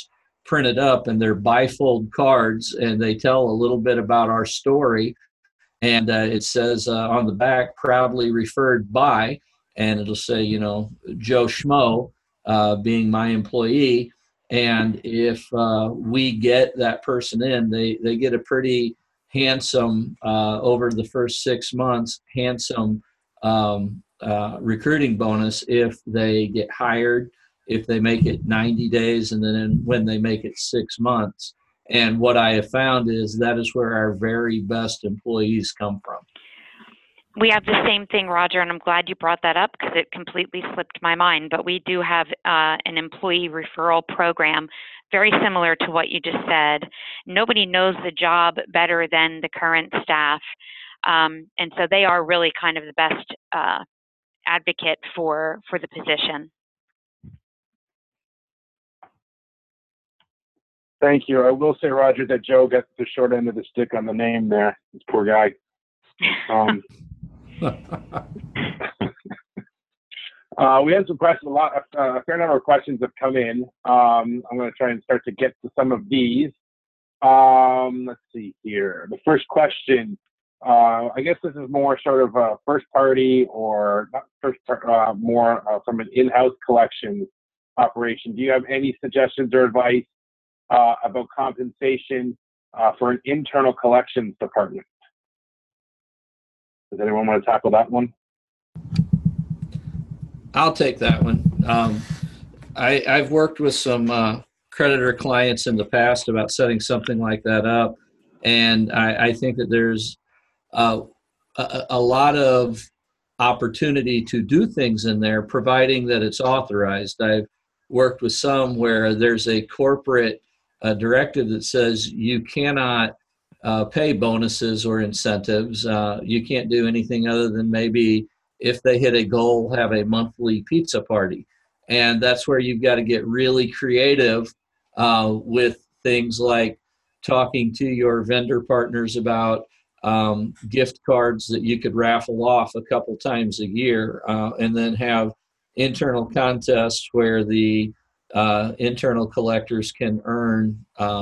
printed up, and they're bifold cards, and they tell a little bit about our story. And it says on the back, proudly referred by, and it'll say, Joe Schmo being my employee. And if we get that person in, they get a pretty handsome, over the first 6 months, handsome recruiting bonus if they get hired, if they make it 90 days, and then when they make it 6 months. And what I have found is that is where our very best employees come from. We have the same thing, Roger, and I'm glad you brought that up because it completely slipped my mind. But we do have an employee referral program very similar to what you just said. Nobody knows the job better than the current staff. And so they are really kind of the best advocate for the position. Thank you. I will say, Roger, that Joe gets the short end of the stick on the name there. This poor guy. We had some questions, a fair number of questions have come in. I'm going to try and start to get to some of these. Let's see here. The first question, I guess this is more sort of a first party or not first part, more from an in-house collection operation. Do you have any suggestions or advice about compensation for an internal collections department? Does anyone want to tackle that one? I'll take that one. I've worked with some creditor clients in the past about setting something like that up, and I think that there's a lot of opportunity to do things in there, providing that it's authorized. I've worked with some where there's a corporate directive that says you cannot pay bonuses or incentives. You can't do anything other than maybe if they hit a goal, have a monthly pizza party. And that's where you've got to get really creative with things like talking to your vendor partners about gift cards that you could raffle off a couple times a year, and then have internal contests where the internal collectors can earn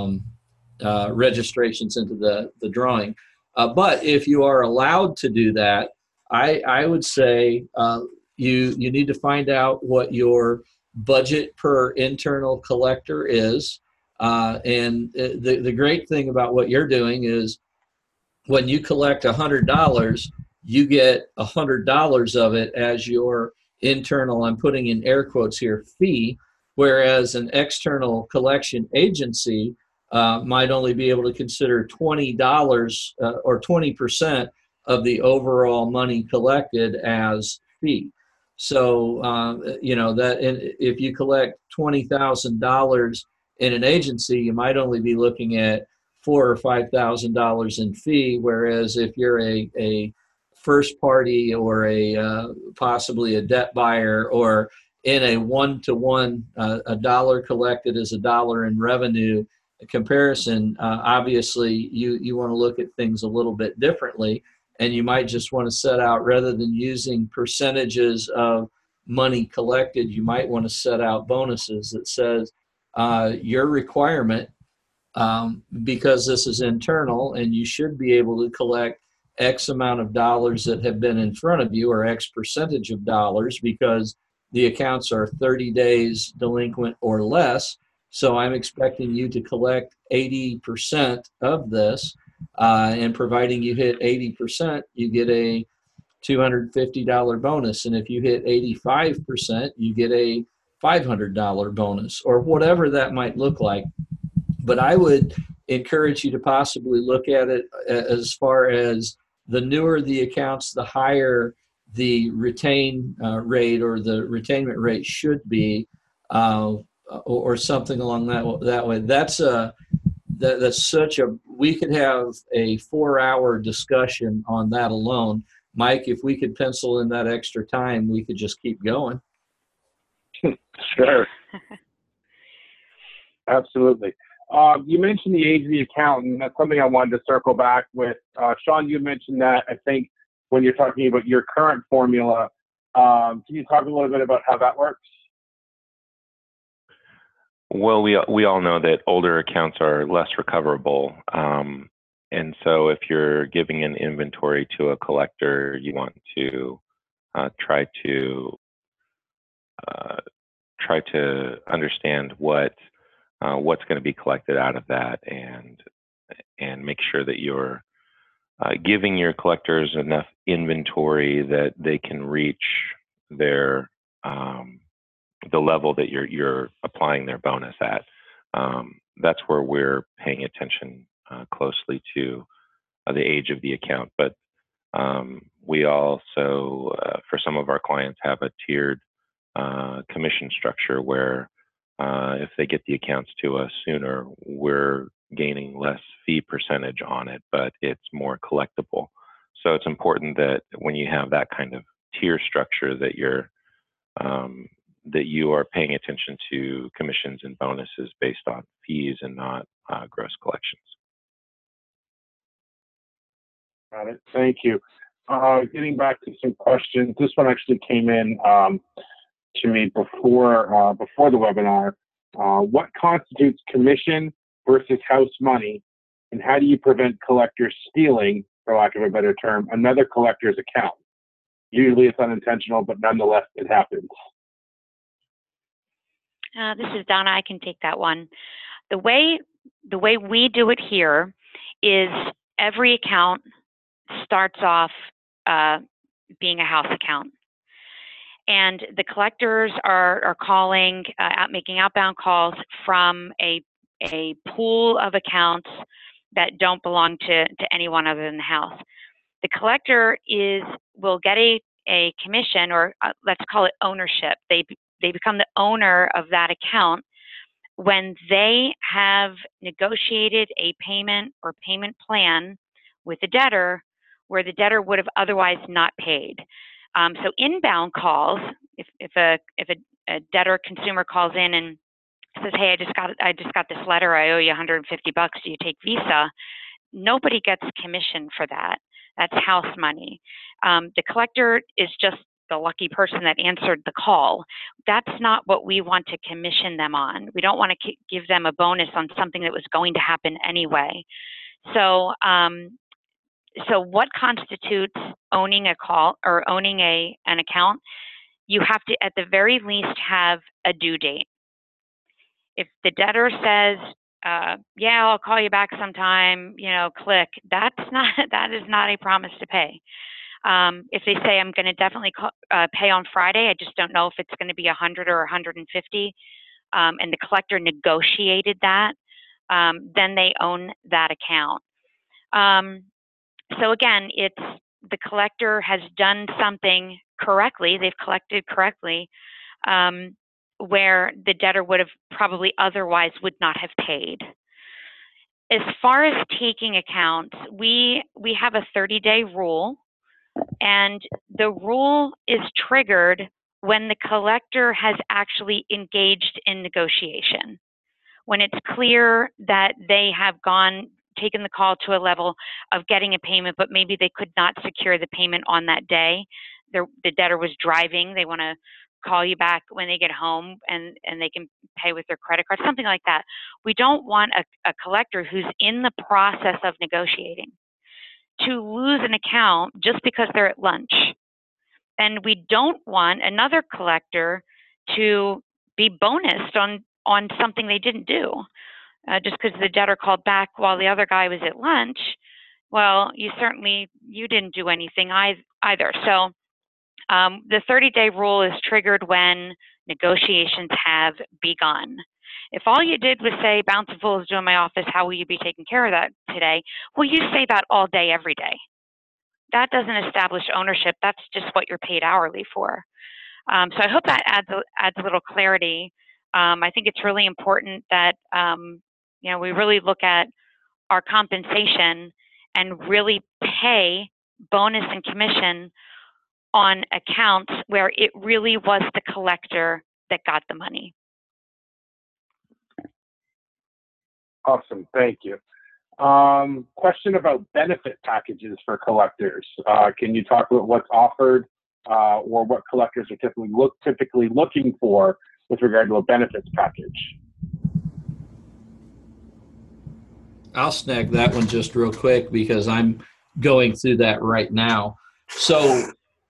registrations into the drawing. But if you are allowed to do that, I would say you need to find out what your budget per internal collector is. And the great thing about what you're doing is when you collect $100, you get $100 of it as your internal, I'm putting in air quotes here, fee, whereas an external collection agency might only be able to consider $20 or 20% of the overall money collected as fee. So, that if you collect $20,000 in an agency, you might only be looking at $4,000 or $5,000 in fee, whereas if you're a first party or possibly a debt buyer or in a one-to-one, a dollar collected is a dollar in revenue comparison, obviously you want to look at things a little bit differently, and you might just want to set out, rather than using percentages of money collected, you might want to set out bonuses that says your requirement, because this is internal and you should be able to collect X amount of dollars that have been in front of you, or X percentage of dollars, because the accounts are 30 days delinquent or less. So I'm expecting you to collect 80% of this, and providing you hit 80%, you get a $250 bonus. And if you hit 85%, you get a $500 bonus, or whatever that might look like. But I would encourage you to possibly look at it as far as the newer the accounts, the higher the retain rate or the retainment rate should be, or something along that way. That's such a, we could have a 4-hour discussion on that alone. Mike, if we could pencil in that extra time, we could just keep going. Sure. Absolutely. You mentioned the age of the accountant. That's something I wanted to circle back with. Sean, you mentioned that, I think, when you're talking about your current formula. Can you talk a little bit about how that works? Well, we all know that older accounts are less recoverable. And so if you're giving an inventory to a collector, you want to try to uh, try to understand what's going to be collected out of that, and make sure that you're giving your collectors enough inventory that they can reach their the level that you're applying their bonus at. That's where we're paying attention closely to the age of the account. But we also, for some of our clients, have a tiered commission structure where if they get the accounts to us sooner, we're gaining less fee percentage on it, but it's more collectible. So it's important that when you have that kind of tier structure, that you are paying attention to commissions and bonuses based on fees and not gross collections. Got it. Thank you. Getting back to some questions. This one actually came in to me before the webinar. What constitutes commission versus house money, and how do you prevent collectors stealing, for lack of a better term, another collector's account? Usually it's unintentional, but nonetheless it happens. This is Donna. I can take that one. The way we do it here is every account starts off being a house account. And the collectors are calling, making outbound calls from a pool of accounts that don't belong to anyone other than the house. The collector will get a commission, or let's call it ownership. They become the owner of that account when they have negotiated a payment or payment plan with the debtor where the debtor would have otherwise not paid. So inbound calls, if a debtor consumer calls in and says, "Hey, I just got this letter. I owe you $150. Do you take Visa?" Nobody gets commission for that. That's house money. The collector is just the lucky person that answered the call. That's not what we want to commission them on. We don't want to give them a bonus on something that was going to happen anyway. So, so what constitutes owning a call or owning an account? You have to, at the very least, have a due date. If the debtor says, "Yeah, I'll call you back sometime," click. That is not a promise to pay. If they say, "I'm going to definitely pay on Friday, I just don't know if it's going to be 100 or 150," and the collector negotiated that, then they own that account. So again, it's the collector has done something correctly. They've collected correctly, where the debtor would have probably otherwise would not have paid. As far as taking accounts, we have a 30-day rule, and the rule is triggered when the collector has actually engaged in negotiation. When it's clear that they have taken the call to a level of getting a payment, but maybe they could not secure the payment on that day. The debtor was driving. They want to call you back when they get home and they can pay with their credit card, something like that. We don't want a collector who's in the process of negotiating to lose an account just because they're at lunch. And we don't want another collector to be bonused on something they didn't do. Just because the debtor called back while the other guy was at lunch, well, you didn't do anything either. So the 30-day rule is triggered when negotiations have begun. If all you did was say, "Bountiful is doing my office, how will you be taking care of that today?" Well, you say that all day, every day. That doesn't establish ownership. That's just what you're paid hourly for. So I hope that adds a little clarity. I think it's really important that we really look at our compensation and really pay bonus and commission on accounts where it really was the collector that got the money. Awesome, thank you. Question about benefit packages for collectors. Can you talk about what's offered or what collectors are typically looking for with regard to a benefits package? I'll snag that one just real quick because I'm going through that right now. So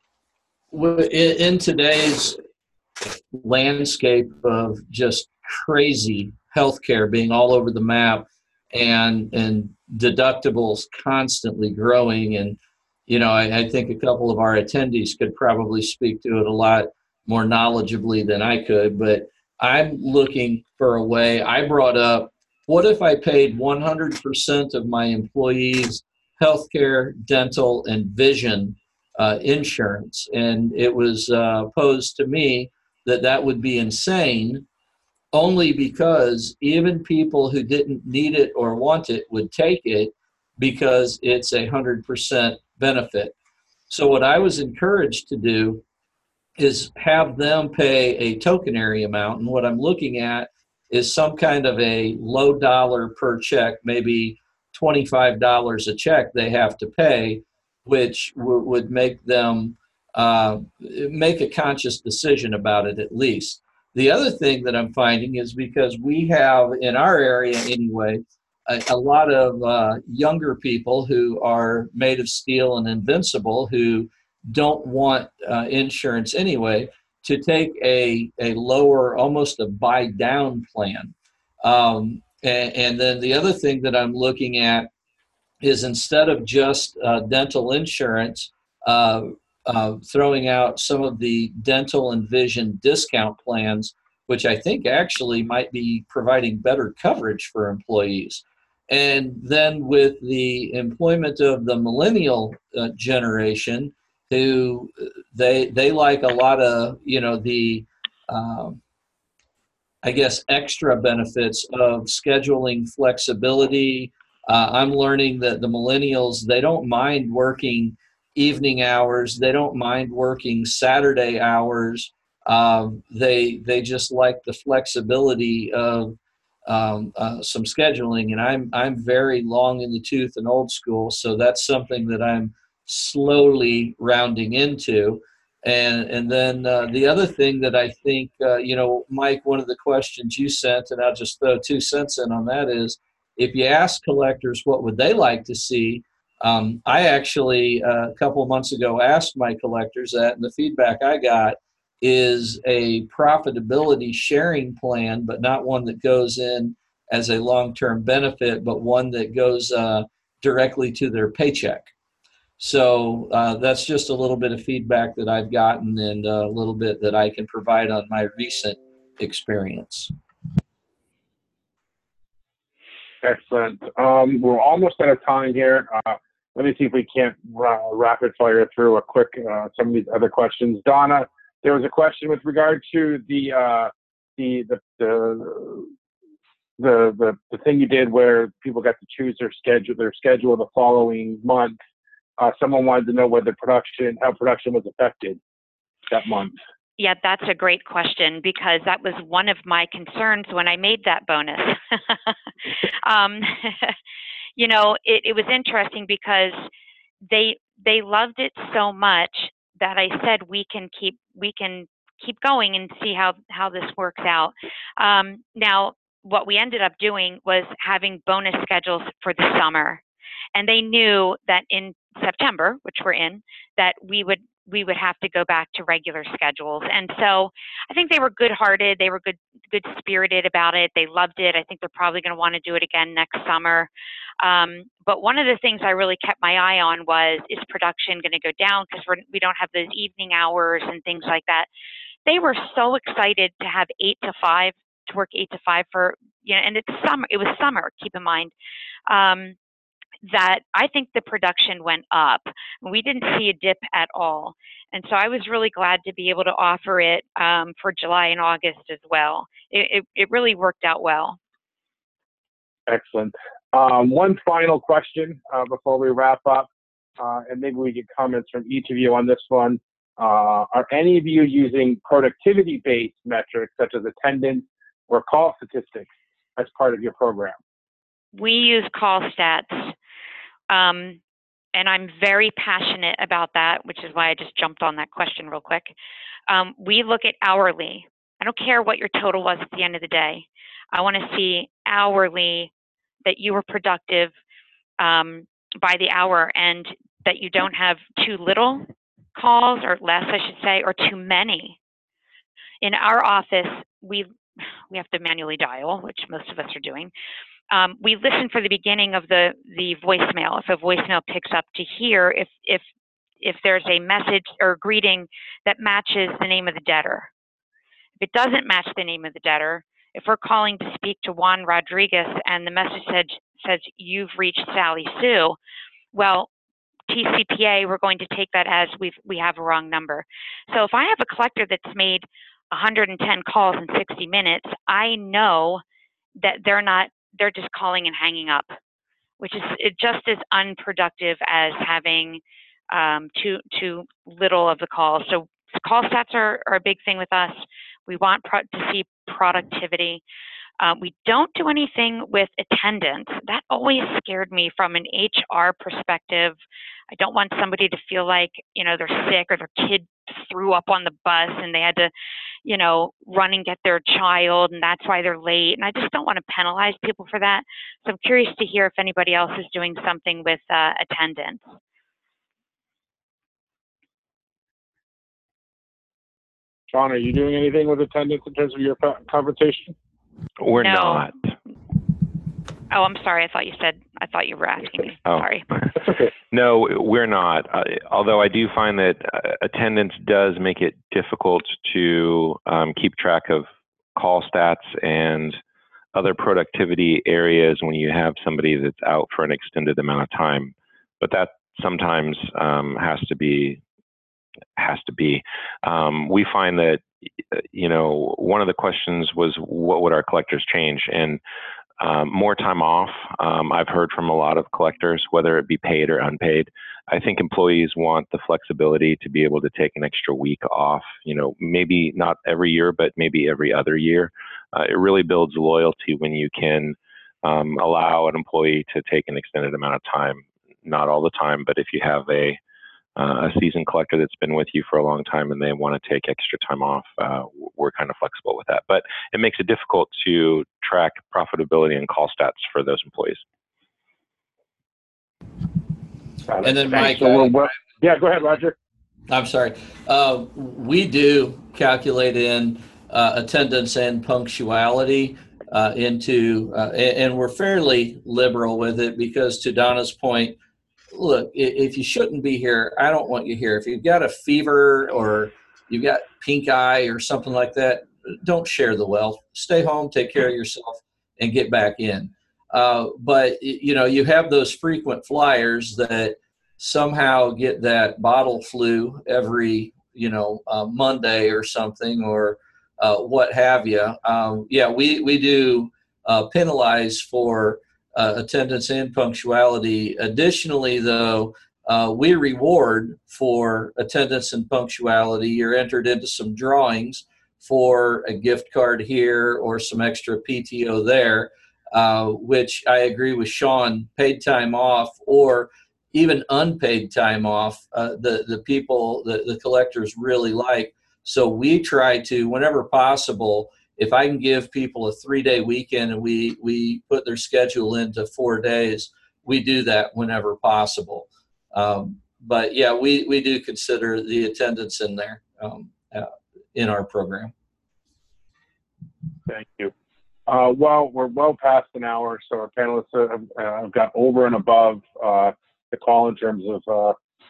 in today's landscape of just crazy healthcare being all over the map and deductibles constantly growing, and I think a couple of our attendees could probably speak to it a lot more knowledgeably than I could, but I'm looking for a way. I brought up, what if I paid 100% of my employees healthcare, dental, and vision insurance? And it was posed to me that would be insane, only because even people who didn't need it or want it would take it because it's 100% benefit. So what I was encouraged to do is have them pay a tokenary amount. And what I'm looking at is some kind of a low dollar per check, maybe $25 a check they have to pay, which would make them make a conscious decision about it at least. The other thing that I'm finding is, because we have in our area anyway, a lot of younger people who are made of steel and invincible, who don't want insurance anyway, to take a lower, almost a buy down plan. And then the other thing that I'm looking at is, instead of just dental insurance, throwing out some of the dental and vision discount plans, which I think actually might be providing better coverage for employees. And then with the employment of the millennial generation, who they like a lot of the I guess extra benefits of scheduling flexibility. I'm learning that the millennials, they don't mind working evening hours, they don't mind working Saturday hours. They just like the flexibility of some scheduling, and I'm very long in the tooth and old school, so that's something that I'm slowly rounding into. And then the other thing that I think, Mike, one of the questions you sent, and I'll just throw 2 cents in on that, is, if you ask collectors what would they like to see, I actually a couple of months ago asked my collectors that, and the feedback I got is a profitability sharing plan, but not one that goes in as a long-term benefit, but one that goes directly to their paycheck. So that's just a little bit of feedback that I've gotten, and a little bit that I can provide on my recent experience. Excellent. We're almost out of time here. Let me see if we can't rapid fire through a quick some of these other questions. Donna, there was a question with regard to the thing you did where people got to choose their schedule the following month. Someone wanted to know how production was affected that month. Yeah, that's a great question, because that was one of my concerns when I made that bonus. It was interesting because they loved it so much that I said we can keep going and see how this works out. Now, what we ended up doing was having bonus schedules for the summer, and they knew that in September, which we're in, that we would have to go back to regular schedules. And so I think they were good-hearted. They were good-spirited about it. They loved it. I think they're probably going to want to do it again next summer. But one of the things I really kept my eye on was, is production going to go down because we don't have those evening hours and things like that. They were so excited to have 8 to 5, to work 8 to 5 for, and it's summer. It was summer, keep in mind. That I think the production went up. We didn't see a dip at all. And so I was really glad to be able to offer it for July and August as well. It really worked out well. Excellent. One final question before we wrap up, and maybe we get comments from each of you on this one. Are any of you using productivity-based metrics such as attendance or call statistics as part of your program? We use call stats. And I'm very passionate about that, which is why I just jumped on that question real quick. We look at hourly. I don't care what your total was at the end of the day. I want to see hourly that you were productive by the hour, and that you don't have too little calls, or less, I should say, or too many. In our office, we have to manually dial, which most of us are doing. We listen for the beginning of the voicemail. If a voicemail picks up, to hear if there's a message or greeting that matches the name of the debtor. If it doesn't match the name of the debtor, if we're calling to speak to Juan Rodriguez and the message says you've reached Sally Sue, well, TCPA, we're going to take that as we have a wrong number. So if I have a collector that's made 110 calls in 60 minutes, I know that they're just calling and hanging up, which is just as unproductive as having too little of the calls. So call stats are a big thing with us. We want to see productivity. We don't do anything with attendance. That always scared me from an HR perspective. I don't want somebody to feel like, they're sick or their kid threw up on the bus and they had to, run and get their child, and that's why they're late. And I just don't want to penalize people for that. So I'm curious to hear if anybody else is doing something with attendance. Sean, are you doing anything with attendance in terms of your compensation? We're No. not. Oh, I'm sorry. I thought you were asking me. Oh. Sorry. No, we're not. Although I do find that attendance does make it difficult to keep track of call stats and other productivity areas when you have somebody that's out for an extended amount of time. But that sometimes has to be. We find that, one of the questions was, what would our collectors change? And more time off. I've heard from a lot of collectors, whether it be paid or unpaid. I think employees want the flexibility to be able to take an extra week off, maybe not every year, but maybe every other year. It really builds loyalty when you can allow an employee to take an extended amount of time. Not all the time, but if you have a seasoned collector that's been with you for a long time and they want to take extra time off, we're kind of flexible with that. But it makes it difficult to track profitability and call stats for those employees. And then Mike, yeah, go ahead, Roger. I'm sorry. We do calculate in attendance and punctuality and we're fairly liberal with it, because to Donna's point, look, if you shouldn't be here, I don't want you here. If you've got a fever or you've got pink eye or something like that, don't share the wealth. Stay home, take care of yourself, and get back in. But, you have those frequent flyers that somehow get that bottle flu every, Monday or something, or what have you. We do penalize for attendance and punctuality. Additionally, though, we reward for attendance and punctuality. You're entered into some drawings for a gift card here or some extra PTO there, which I agree with Sean, paid time off or even unpaid time off, the people, the collectors really like. So we try to, whenever possible, if I can give people a 3-day weekend and we put their schedule into 4 days, we do that whenever possible. But yeah, we do consider the attendance in there in our program. Thank you. Well, we're well past an hour, so our panelists have got over and above the call in terms of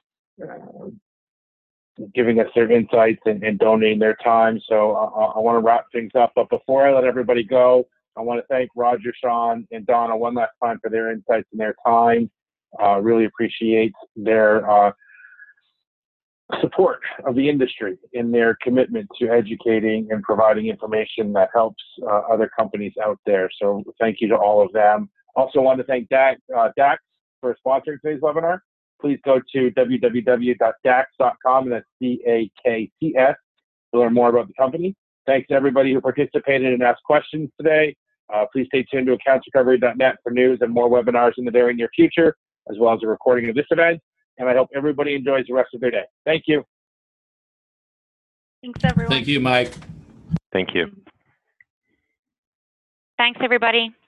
giving us their insights and donating their time. So I want to wrap things up. But before I let everybody go, I want to thank Roger, Sean, and Donna one last time for their insights and their time. Really appreciate their support of the industry in their commitment to educating and providing information that helps other companies out there. So thank you to all of them. Also want to thank DAX for sponsoring today's webinar. Please go to www.dax.com, and that's DAKTS, to learn more about the company. Thanks to everybody who participated and asked questions today. Please stay tuned to accountsrecovery.net for news and more webinars in the very near future, as well as a recording of this event. And I hope everybody enjoys the rest of their day. Thank you. Thanks, everyone. Thank you, Mike. Thank you. Thanks, everybody.